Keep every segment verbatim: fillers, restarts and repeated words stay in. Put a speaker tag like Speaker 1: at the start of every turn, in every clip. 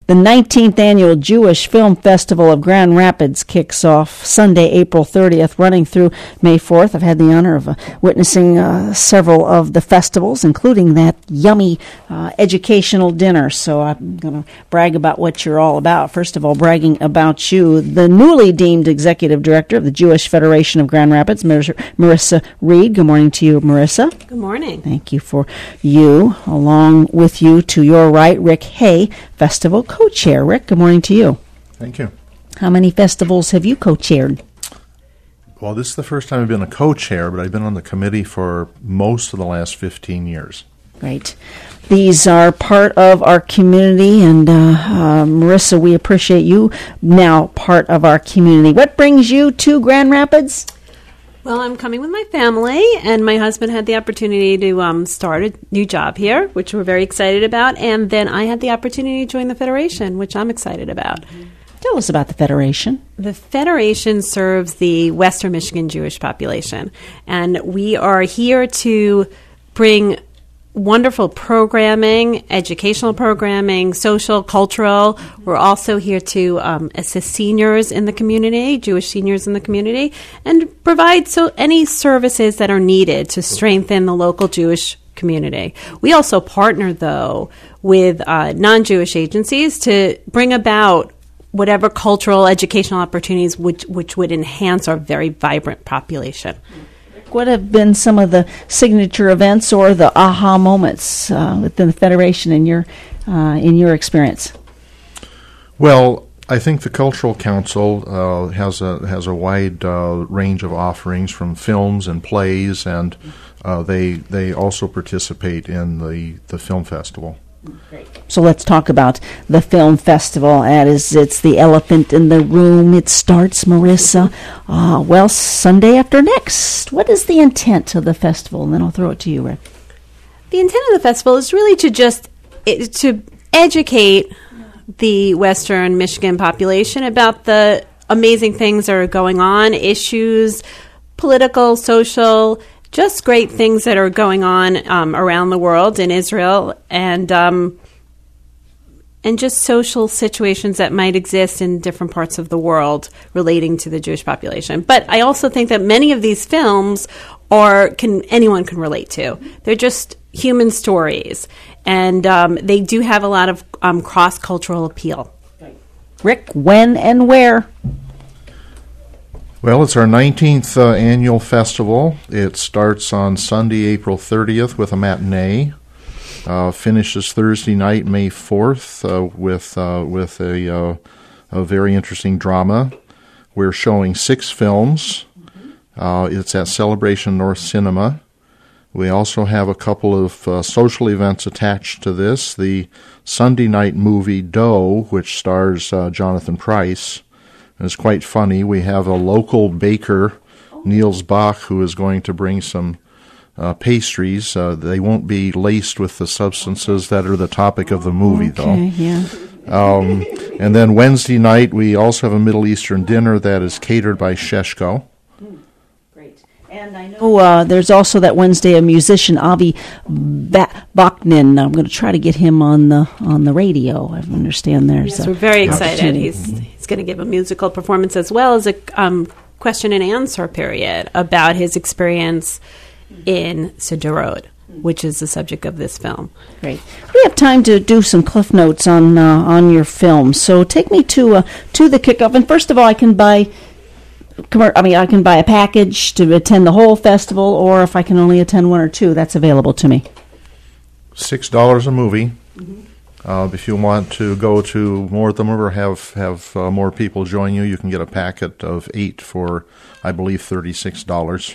Speaker 1: The nineteenth Annual Jewish Film Festival of Grand Rapids kicks off Sunday, April thirtieth, running through May fourth. I've had the honor of uh, witnessing uh, several of the festivals, including that yummy uh, educational dinner. So I'm going to brag about what you're all about. First of all, bragging about you, the newly deemed Executive Director of the Jewish Federation of Grand Rapids, Mar- Marissa Reed. Good morning to you, Marissa.
Speaker 2: Good morning.
Speaker 1: Thank you for you. Along with you, to your right, Rick Hay, Festival co-chair. Rick, good morning to you.
Speaker 3: Thank you.
Speaker 1: How many festivals have you co-chaired?
Speaker 3: Well, this is the first time I've been a co-chair, but I've been on the committee for most of the last fifteen years.
Speaker 1: Great. These are part of our community, and uh, uh, Marissa, we appreciate you now part of our community. What brings you to Grand Rapids?
Speaker 2: Well, I'm coming with my family, and my husband had the opportunity to um, start a new job here, which we're very excited about, and then I had the opportunity to join the Federation, which I'm excited about.
Speaker 1: Tell us about the Federation.
Speaker 2: The Federation serves the Western Michigan Jewish population, and we are here to bring wonderful programming, educational programming, social, cultural. We're also here to um, assist seniors in the community, Jewish seniors in the community, and provide so any services that are needed to strengthen the local Jewish community. We also partner, though, with uh, non-Jewish agencies to bring about whatever cultural, educational opportunities which, which would enhance our very vibrant population.
Speaker 1: What have been some of the signature events or the aha moments uh, within the Federation in your uh, in your experience?
Speaker 3: Well, I think the Cultural Council uh, has a has a wide uh, range of offerings, from films and plays, and uh, they they also participate in the, the film festival.
Speaker 1: Great. So let's talk about the film festival. That is, it's the elephant in the room. It starts, Marissa, uh, well, Sunday after next. What is the intent of the festival? And then I'll throw it to you, Rick.
Speaker 2: The intent of the festival is really to just it, to educate the Western Michigan population about the amazing things that are going on, issues, political, social, just great things that are going on um, around the world, in Israel, and um, and just social situations that might exist in different parts of the world relating to the Jewish population. But I also think that many of these films are can anyone can relate to. They're just human stories, and um, they do have a lot of um, cross-cultural appeal.
Speaker 1: Rick, when and where?
Speaker 3: Well, it's our nineteenth uh, annual festival. It starts on Sunday, April thirtieth with a matinee. Uh, finishes Thursday night, May fourth, uh, with uh, with a, uh, a very interesting drama. We're showing six films. Uh, it's at Celebration North Cinema. We also have a couple of uh, social events attached to this. The Sunday night movie Dough, which stars uh, Jonathan Pryce. It's quite funny. We have a local baker, Niels Bach, who is going to bring some uh, pastries. Uh, they won't be laced with the substances that are the topic of the movie,
Speaker 1: okay,
Speaker 3: though.
Speaker 1: Yeah.
Speaker 3: Um, and then Wednesday night, we also have a Middle Eastern dinner that is catered by Sheshko.
Speaker 1: Great. And I know uh, there's also that Wednesday a musician, Avi ba- Bachnin. I'm going to try to get him on the on the radio. I understand there's
Speaker 2: Yes,
Speaker 1: a
Speaker 2: we're very excited.
Speaker 1: opportunity.
Speaker 2: He's he's going to give a musical performance as well as a um, question and answer period about his experience in Sderot, which is the subject of this film.
Speaker 1: Great. We have time to do some cliff notes on uh, on your film. So take me to uh, to the kickoff. And first of all, I can buy. I mean, I can buy a package to attend the whole festival, or if I can only attend one or two, that's available to me.
Speaker 3: Six dollars a movie. Mm-hmm. Uh, if you want to go to more of them or have have uh, more people join you, you can get a packet of eight for, I believe, thirty-six dollars.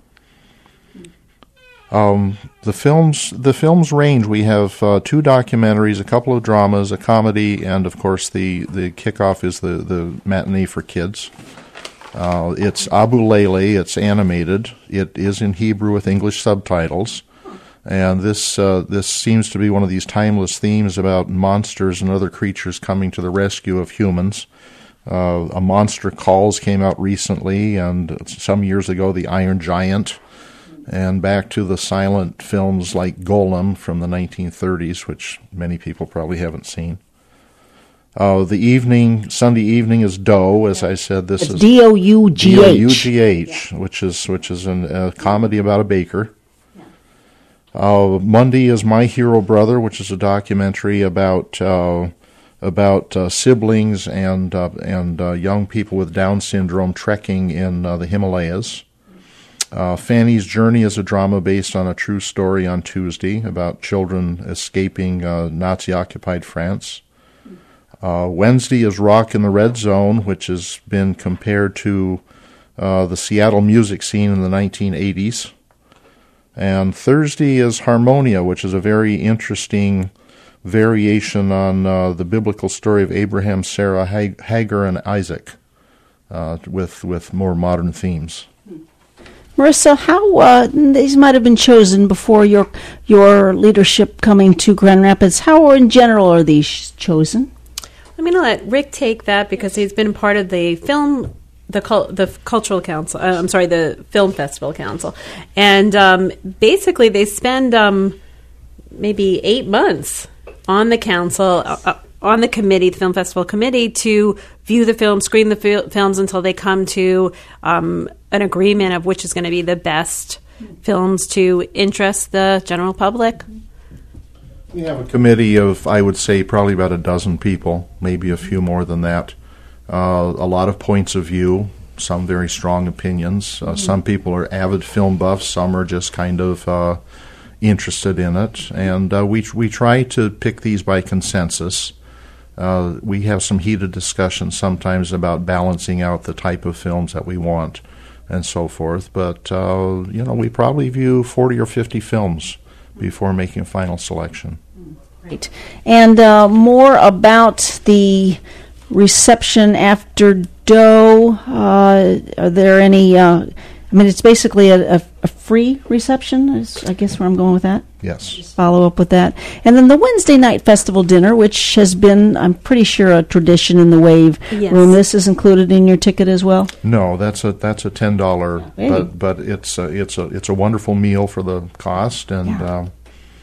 Speaker 3: Um, the films the films range. We have uh, two documentaries, a couple of dramas, a comedy, and of course the the kickoff is the the matinee for kids. Uh, it's Abu Lele. It's animated. It is in Hebrew with English subtitles, and this uh, this seems to be one of these timeless themes about monsters and other creatures coming to the rescue of humans. Uh, a Monster Calls came out recently, and some years ago, The Iron Giant, and back to the silent films like Golem from the nineteen thirties, which many people probably haven't seen. Uh, the evening, Sunday evening, is Doe. As I said, this
Speaker 1: It's
Speaker 3: is
Speaker 1: D O U G H.
Speaker 3: D O U G H, which is which is an, a comedy about a baker. Uh, Monday is My Hero Brother, which is a documentary about uh, about uh, siblings and uh, and uh, young people with Down syndrome trekking in uh, the Himalayas. Uh, Fanny's Journey is a drama based on a true story on Tuesday about children escaping uh, Nazi-occupied France. Uh, Wednesday is Rock in the Red Zone, which has been compared to uh, the Seattle music scene in the nineteen eighties. And Thursday is Harmonia, which is a very interesting variation on uh, the biblical story of Abraham, Sarah, Hag- Hagar, and Isaac, uh, with with more modern themes.
Speaker 1: Marissa, how uh, these might have been chosen before your your leadership coming to Grand Rapids. How, in general, are these chosen?
Speaker 2: I'm going to let Rick take that because he's been part of the film, the cul- the cultural council. Uh, I'm sorry, the film festival council, and um, basically they spend um, maybe eight months on the council, uh, on the committee, the film festival committee, to view the film, screen the fil- films until they come to um, an agreement of which is going to be the best films to interest the general public.
Speaker 3: We have a committee of, I would say, probably about a dozen people, maybe a few more than that. Uh, a lot of points of view, some very strong opinions. Uh, mm-hmm. Some people are avid film buffs, some are just kind of uh, interested in it. And uh, we we try to pick these by consensus. Uh, we have some heated discussions sometimes about balancing out the type of films that we want and so forth. But, uh, you know, we probably view forty or fifty films before making a final selection.
Speaker 1: Right. And uh, more about the reception after Doe. Uh, are there any, uh, I mean, it's basically a, a, a free reception, is, I guess where I'm going with that.
Speaker 3: Yes.
Speaker 1: Just follow up with that. And then the Wednesday night festival dinner, which has been, I'm pretty sure, a tradition in the Wave
Speaker 2: Yes.
Speaker 1: room. This is included in your ticket as well?
Speaker 3: No, that's a that's a ten dollar,
Speaker 1: Hey.
Speaker 3: but but it's a, it's a it's a wonderful meal for the cost, and
Speaker 1: Yeah.
Speaker 3: um,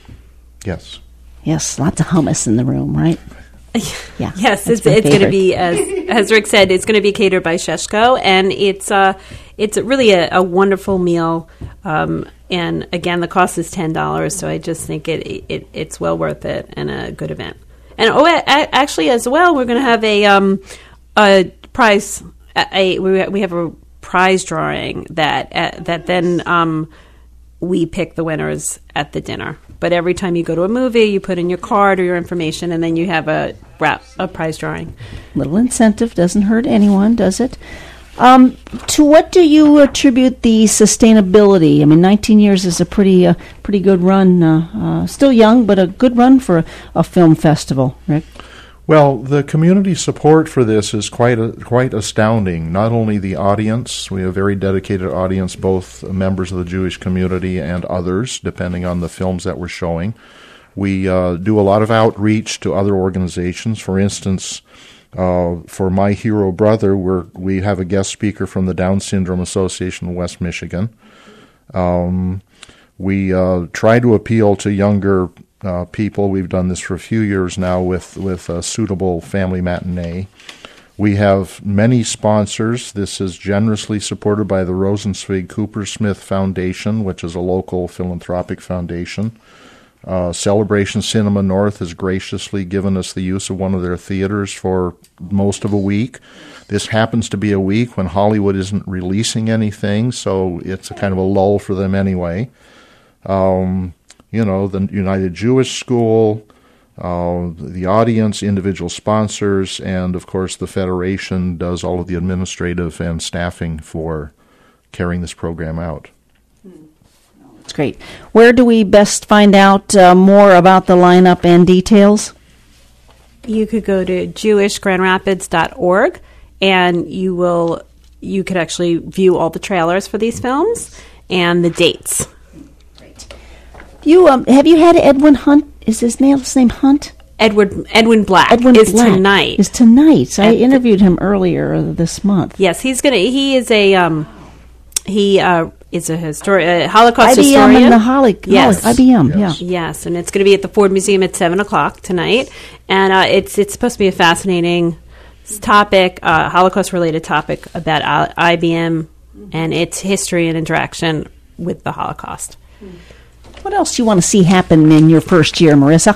Speaker 3: yes.
Speaker 1: Yes, lots of hummus in the room, right? Yeah.
Speaker 2: Yes,
Speaker 1: that's
Speaker 2: it's
Speaker 1: my
Speaker 2: it's going to
Speaker 1: favorite.
Speaker 2: be, as as Rick said, it's going to be catered by Sheshko, and it's uh it's really a, a wonderful meal. Um, and again, the cost is ten dollars, so I just think it, it it's well worth it and a good event. And oh, a, actually, as well, we're going to have a um a prize. A, a we we have a prize drawing that uh, that then um we pick the winners at the dinner. But every time you go to a movie, you put in your card or your information, and then you have a wrap, a prize drawing.
Speaker 1: Little incentive doesn't hurt anyone, does it? Um, to what do you attribute the sustainability? I mean, nineteen years is a pretty uh, pretty good run. Uh, uh, still young, but a good run for a, a film festival, Rick.
Speaker 3: Well, the community support for this is quite a, quite astounding. Not only the audience, we have a very dedicated audience, both members of the Jewish community and others, depending on the films that we're showing. We uh, do a lot of outreach to other organizations. For instance, uh, for My Hero Brother, we're, we have a guest speaker from the Down Syndrome Association of West Michigan. Um, we uh, try to appeal to younger Uh, people. We've done this for a few years now with, with a suitable family matinee. We have many sponsors. This is generously supported by the Rosenzweig Coopersmith Foundation, which is a local philanthropic foundation. Uh, Celebration Cinema North has graciously given us the use of one of their theaters for most of a week. This happens to be a week when Hollywood isn't releasing anything, so it's a kind of a lull for them anyway. Um, You know, the United Jewish School, uh, the audience, individual sponsors, and, of course, the Federation does all of the administrative and staffing for carrying this program out.
Speaker 1: That's great. Where do we best find out uh, more about the lineup and details?
Speaker 2: You could go to jewish grand rapids dot org, and you will you could actually view all the trailers for these films and the dates.
Speaker 1: You um, have you had Edwin Hunt? Is his name, his name Hunt?
Speaker 2: Edward Edwin Black
Speaker 1: Edwin
Speaker 2: is
Speaker 1: Black
Speaker 2: tonight.
Speaker 1: Is tonight. So I
Speaker 2: At the-
Speaker 1: interviewed him earlier this month.
Speaker 2: Yes, he's gonna. He is a um, he uh, is a histori- uh, Holocaust
Speaker 1: I B M
Speaker 2: historian.
Speaker 1: and the Holly,
Speaker 2: Yes.
Speaker 1: Holly, I B M,
Speaker 3: Yes.
Speaker 1: yeah.
Speaker 2: Yes, and it's going to be at the Ford Museum at seven o'clock tonight. And uh, it's it's supposed to be a fascinating topic, uh, Holocaust-related topic about I- I B M and its history and interaction with the Holocaust.
Speaker 1: What else do you want to see happen in your first year, Marissa?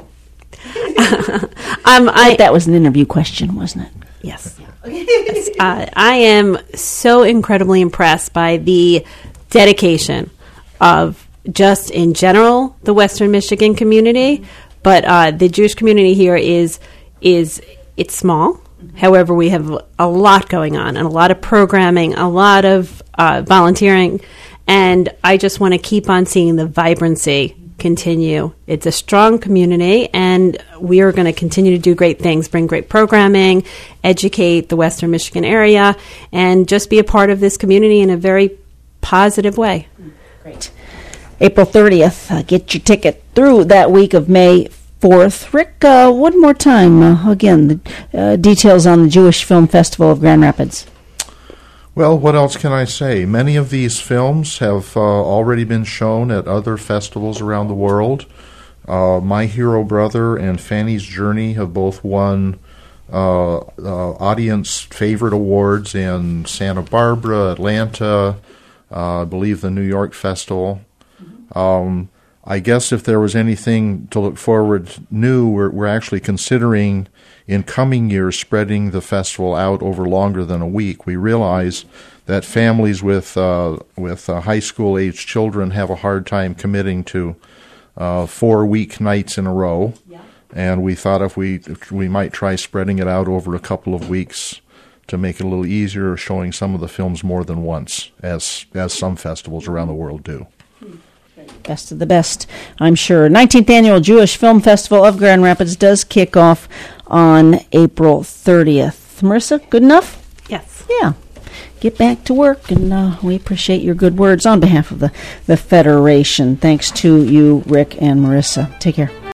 Speaker 2: um, I,
Speaker 1: That was an interview question, wasn't it?
Speaker 2: Yes. Yes. Uh, I am so incredibly impressed by the dedication of just in general the Western Michigan community, but uh, the Jewish community here is is it's small. However, we have a lot going on and a lot of programming, a lot of uh, volunteering, and I just want to keep on seeing the vibrancy continue. It's a strong community, and we are going to continue to do great things, bring great programming, educate the Western Michigan area, and just be a part of this community in a very positive way.
Speaker 1: Great. April thirtieth, uh, get your ticket through that week of May fourth. Rick, uh, one more time, uh, again, the uh, details on the Jewish Film Festival of Grand Rapids.
Speaker 3: Well, what else can I say? Many of these films have uh, already been shown at other festivals around the world. Uh, My Hero Brother and Fanny's Journey have both won uh, uh, audience favorite awards in Santa Barbara, Atlanta, uh, I believe the New York Festival. Um, I guess if there was anything to look forward new, we're, we're actually considering in coming years spreading the festival out over longer than a week. We realize that families with uh, with uh, high school age children have a hard time committing to uh, four week nights in a row, yeah. And we thought if we if we might try spreading it out over a couple of weeks to make it a little easier, showing some of the films more than once, as as some festivals around the world do.
Speaker 1: Best of the best, I'm sure. nineteenth Annual Jewish Film Festival of Grand Rapids does kick off on April thirtieth. Marissa, good enough?
Speaker 2: Yes.
Speaker 1: Yeah. Get back to work, and uh, we appreciate your good words on behalf of the, the Federation. Thanks to you, Rick and Marissa. Take care.